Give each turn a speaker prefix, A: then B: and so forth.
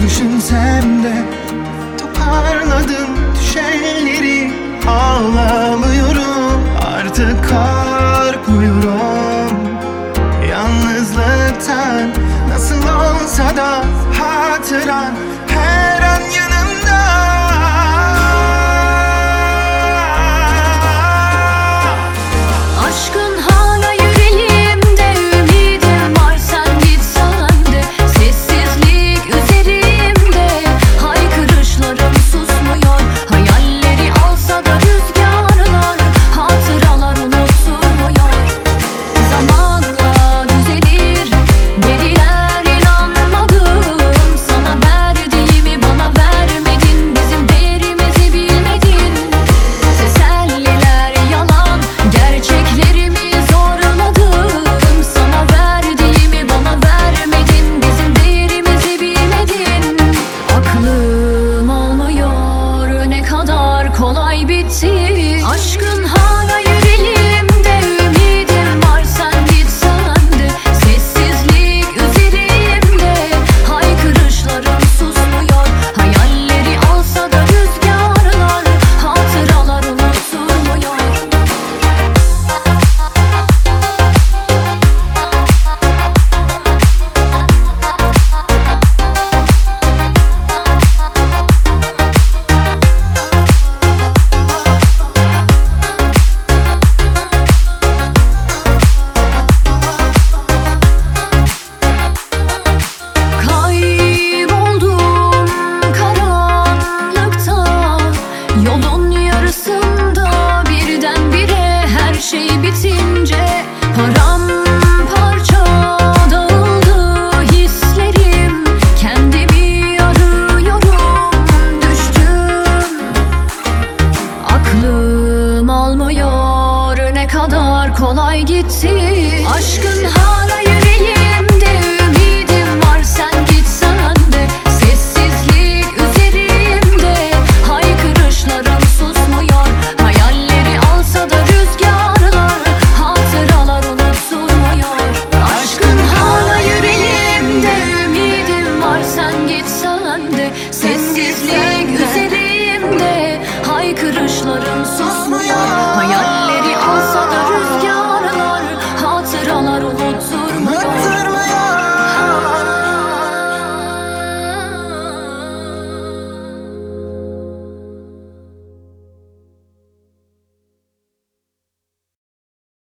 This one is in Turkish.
A: düşünsem de toparladım düşenleri. Ağlamıyorum, artık korkmuyorum yalnızlıktan. Nasıl olsa da hatıran her an yanımda.
B: Aşkın hala yüreğimde, ümidim var sen gitsen de. Sessizlik üzerimde, haykırışlarım susmuyor. Hayalleri alsa da rüzgarlar, hatıralar unutulmuyor. Zamanla düzelir, dediler inanmadım. Sana verdiğimi bana vermedin, bizim değerimizi bilmedin. Teselliler yalan, gerçeklerimi zorladım. Sana verdiğimi bana vermedin, bizim değerimizi bilmedin. Aklım almıyor, ne kadar kolay bitti. Aşkın hala yüreğimde, ümidim var sen gitsen de. Sessizlik üzerimde, haykırışlarım susmuyor. Hayalleri alsa da rüzgarlar, hatıralar unutulmuyor. Kayboldum karanlıkta, yolun yarısında birdenbire her şey bitince. Paramparça dağıldı hislerim, kendimi arıyorum, düştüm. Aklım almıyor, ne kadar kolay gitti. Aşkın hala